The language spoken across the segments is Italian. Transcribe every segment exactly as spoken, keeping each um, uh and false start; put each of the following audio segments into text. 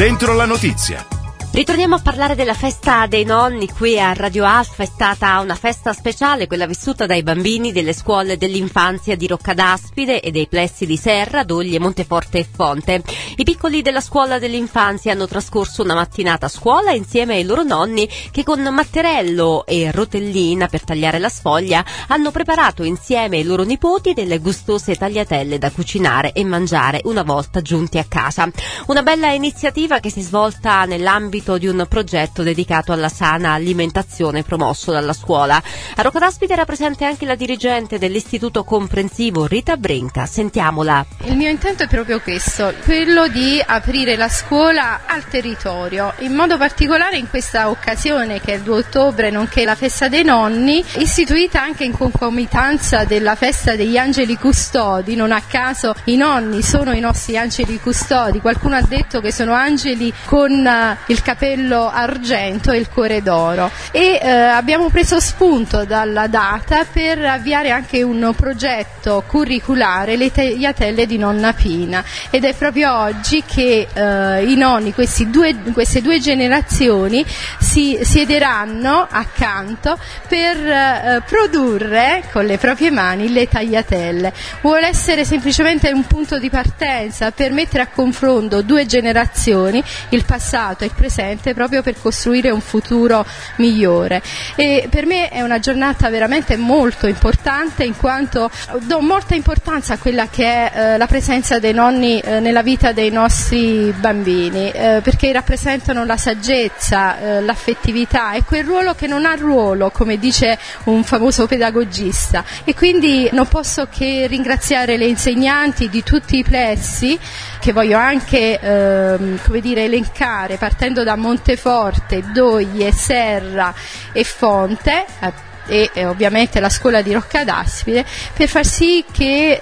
Dentro la notizia. Ritorniamo a parlare della festa dei nonni. Qui a Radio Alfa è stata una festa speciale, quella vissuta dai bambini delle scuole dell'infanzia di Roccadaspide e dei plessi di Serra, Doglie, Monteforte e Fonte. I piccoli della scuola dell'infanzia hanno trascorso una mattinata a scuola insieme ai loro nonni che con matterello e rotellina per tagliare la sfoglia hanno preparato insieme ai loro nipoti delle gustose tagliatelle da cucinare e mangiare una volta giunti a casa. Una bella iniziativa che si è svolta nell'ambito di un progetto dedicato alla sana alimentazione promosso dalla scuola. A Roccadaspide era presente anche la dirigente dell'istituto comprensivo Rita Brinca. Sentiamola. Il mio intento è proprio questo, quello di aprire la scuola al territorio, in modo particolare in questa occasione che è il due ottobre, nonché la festa dei nonni, istituita anche in concomitanza della festa degli angeli custodi. Non a caso i nonni sono i nostri angeli custodi. Qualcuno ha detto che sono angeli con il capello argento e il cuore d'oro, e eh, abbiamo preso spunto dalla data per avviare anche un progetto curriculare, le tagliatelle di nonna Pina, ed è proprio oggi che eh, i nonni, questi due, queste due generazioni, si siederanno accanto per eh, produrre con le proprie mani le tagliatelle. Vuole essere semplicemente un punto di partenza per mettere a confronto due generazioni, il passato e il presente, proprio per costruire un futuro migliore. E per me è una giornata veramente molto importante, in quanto do molta importanza a quella che è eh, la presenza dei nonni eh, nella vita dei nostri bambini, eh, perché rappresentano la saggezza, eh, l'affettività e quel ruolo che non ha ruolo, come dice un famoso pedagogista. E quindi non posso che ringraziare le insegnanti di tutti i plessi, che voglio anche ehm, come dire, elencare, partendo da Monteforte, Doglie, Serra e Fonte, e eh, ovviamente la scuola di Roccadaspide, per far sì che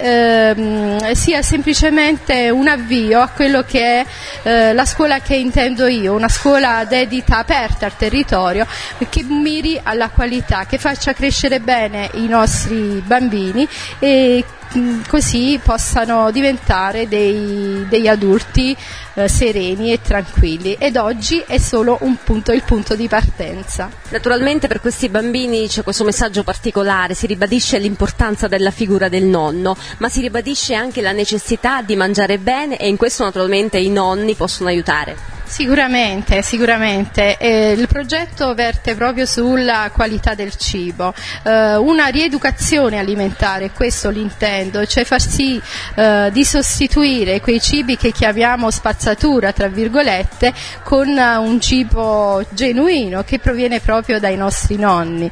ehm, sia semplicemente un avvio a quello che è eh, la scuola che intendo io, una scuola dedita, aperta al territorio, che miri alla qualità, che faccia crescere bene i nostri bambini e così possano diventare dei, degli adulti eh, sereni e tranquilli. Ed oggi è solo un punto, il punto di partenza. Naturalmente per questi bambini c'è questo messaggio particolare, si ribadisce l'importanza della figura del nonno, ma si ribadisce anche la necessità di mangiare bene, e in questo naturalmente i nonni possono aiutare. Sicuramente, sicuramente. Eh, il progetto verte proprio sulla qualità del cibo, eh, una rieducazione alimentare, questo l'intendo, cioè far sì eh, di sostituire quei cibi che chiamiamo spazzatura, tra virgolette, con uh, un cibo genuino che proviene proprio dai nostri nonni.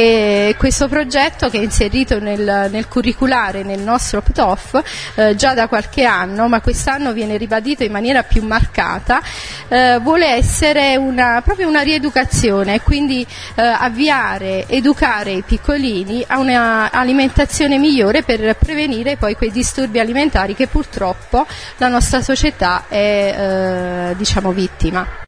E questo progetto, che è inserito nel, nel curriculare, nel nostro P T O F, eh, già da qualche anno, ma quest'anno viene ribadito in maniera più marcata, Eh, vuole essere una, proprio una rieducazione, quindi eh, avviare, educare i piccolini a un'alimentazione migliore per prevenire poi quei disturbi alimentari che purtroppo la nostra società è eh, diciamo vittima.